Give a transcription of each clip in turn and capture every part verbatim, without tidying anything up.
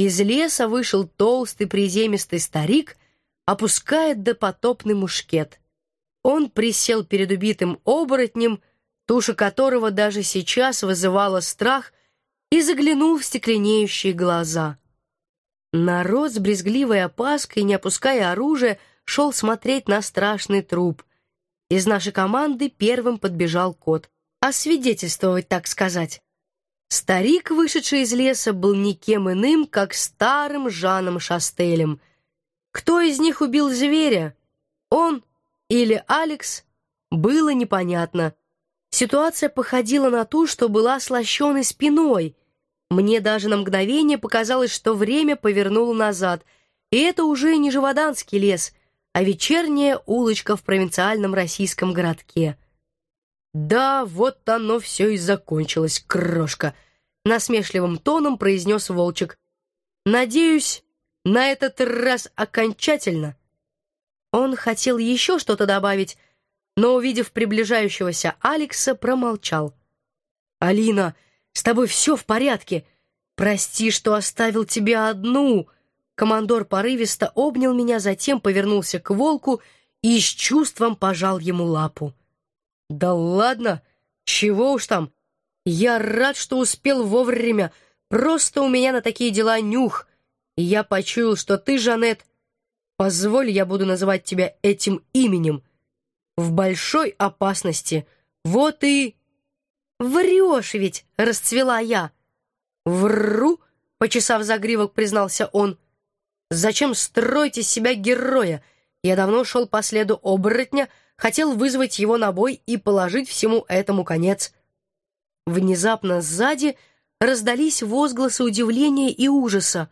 Из леса вышел толстый приземистый старик, опускает допотопный мушкет. Он присел перед убитым оборотнем, туша которого даже сейчас вызывала страх, и заглянул в стекленеющие глаза. Народ с брезгливой опаской, не опуская оружия, шел смотреть на страшный труп. Из нашей команды первым подбежал кот. Освидетельствовать, так сказать. Старик, вышедший из леса, был никем иным, как старым Жаном Шастелем. Кто из них убил зверя? Он или Алекс? Было непонятно. Ситуация походила на ту, что была с лощеной спиной. Мне даже на мгновение показалось, что время повернуло назад, и это уже не Живоданский лес, а вечерняя улочка в провинциальном российском городке. «Да, вот оно все и закончилось, крошка», — насмешливым тоном произнес Волчек. «Надеюсь, на этот раз окончательно». Он хотел еще что-то добавить, но, увидев приближающегося Алекса, промолчал. «Алина, с тобой все в порядке? Прости, что оставил тебя одну». Командор порывисто обнял меня, затем повернулся к волку и с чувством пожал ему лапу. «Да ладно, чего уж там. Я рад, что успел вовремя. Просто у меня на такие дела нюх. И я почуял, что ты, Жанет, позволь, я буду называть тебя этим именем, в большой опасности. Вот и...» «Врешь ведь!» — расцвела я. «Вру!» — почесав загривок, признался он. «Зачем строить из себя героя? Я давно шел по следу оборотня, хотел вызвать его на бой и положить всему этому конец». Внезапно сзади раздались возгласы удивления и ужаса.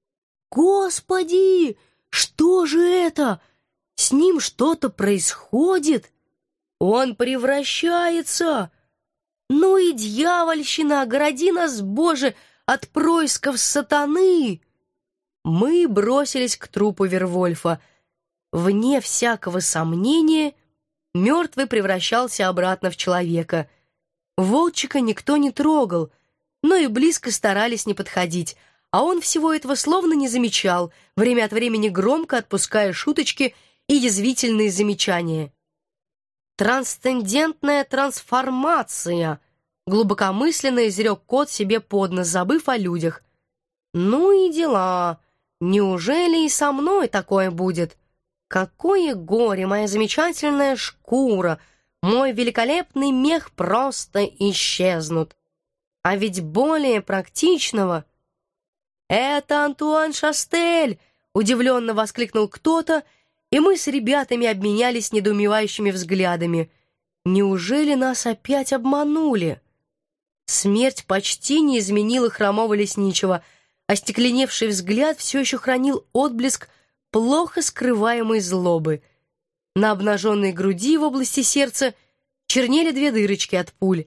«Господи! Что же это? С ним что-то происходит? Он превращается! Ну и дьявольщина! Огради нас, Боже, от происков сатаны!» Мы бросились к трупу Вервольфа. Вне всякого сомнения, мертвый превращался обратно в человека. Волчика никто не трогал, но и близко старались не подходить, а он всего этого словно не замечал, время от времени громко отпуская шуточки и язвительные замечания. «Трансцендентная трансформация», — глубокомысленно изрек кот себе под нос, забыв о людях. «Ну и дела. Неужели и со мной такое будет? Какое горе, моя замечательная шкура, мой великолепный мех просто исчезнут. А ведь более практичного...» «Это Антуан Шастель!» — удивленно воскликнул кто-то, и мы с ребятами обменялись недоумевающими взглядами. Неужели нас опять обманули? Смерть почти не изменила хромого лесничего. Остекленевший взгляд все еще хранил отблеск плохо скрываемой злобы. На обнаженной груди в области сердца чернели две дырочки от пуль.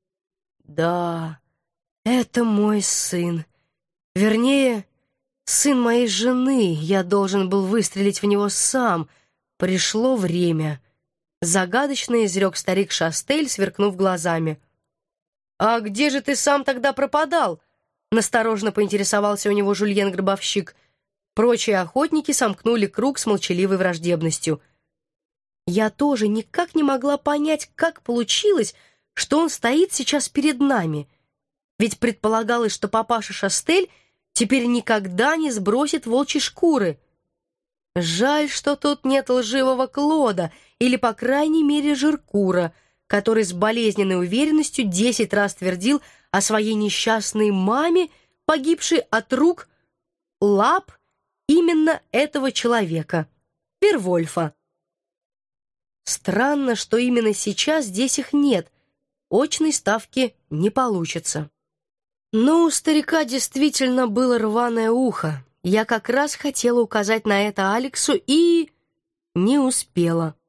«Да, это мой сын. Вернее, сын моей жены. Я должен был выстрелить в него сам. Пришло время», — загадочно изрек старик Шастель, сверкнув глазами. «А где же ты сам тогда пропадал?» — насторожно поинтересовался у него Жульен-гробовщик. Прочие охотники сомкнули круг с молчаливой враждебностью. Я тоже никак не могла понять, как получилось, что он стоит сейчас перед нами. Ведь предполагалось, что папаша Шастель теперь никогда не сбросит волчьей шкуры. Жаль, что тут нет лживого Клода или, по крайней мере, Жиркура, который с болезненной уверенностью десять раз твердил о своей несчастной маме, погибшей от рук, лап именно этого человека, Вервольфа. Странно, что именно сейчас здесь их нет. Очной ставки не получится. Но у старика действительно было рваное ухо. Я как раз хотела указать на это Алексу и... не успела.